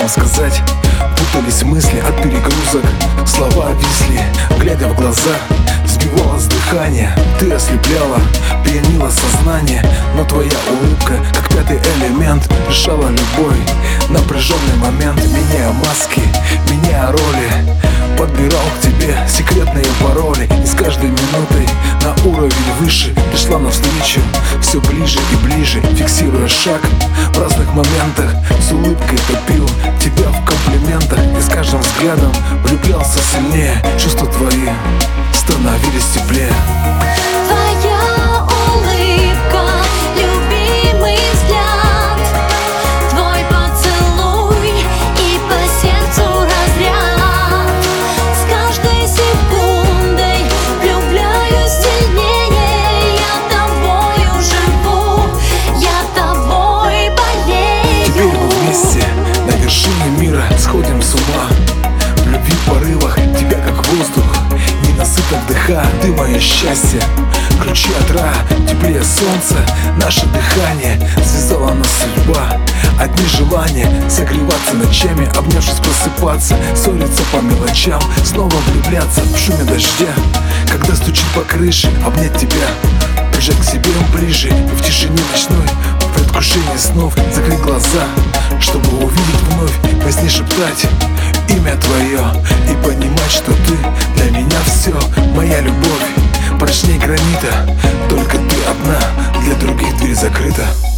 нам сказать. Путались мысли от перегрузок, слова висли, глядя в глаза, сбивалось дыхание. Ты ослепляла, пьянила сознание, но твоя улыбка, как пятый элемент, решала любой напряженный момент. Меняя маски, меняя роли, подбирал к тебе секретные пароли. И с каждой минутой на уровень выше ты шла навстречу, все ближе и ближе, фиксируя шаг в разных моментах. С улыбкой топил тебя в комплиментах, и с каждым взглядом влюблялся сильнее. Чувства твои становились теплее. Твоя улыбка, любимый взгляд, твой поцелуй и по сердцу разряд. С каждой секундой влюбляюсь сильнее. Я тобою живу, я тобой болею. Теперь мы вместе на вершине мира сходим с ума. В любви порывах тебя как воздух, ненасытно вдыха. Ты мое счастье, ключи от рая, теплее солнца. Наше дыхание связала нас судьба. Одни желания согреваться ночами, обнявшись просыпаться, ссориться по мелочам, снова влюбляться в шуме дождя. Когда стучит по крыше, обнять тебя, прижать к себе ближе. И в тишине ночной, в предвкушении снов, закрыть глаза, чтобы увидеть вновь, во сне шептать имя твое и понимать, что ты для меня все. Моя любовь прочней гранита, только ты одна, для других дверь закрыта.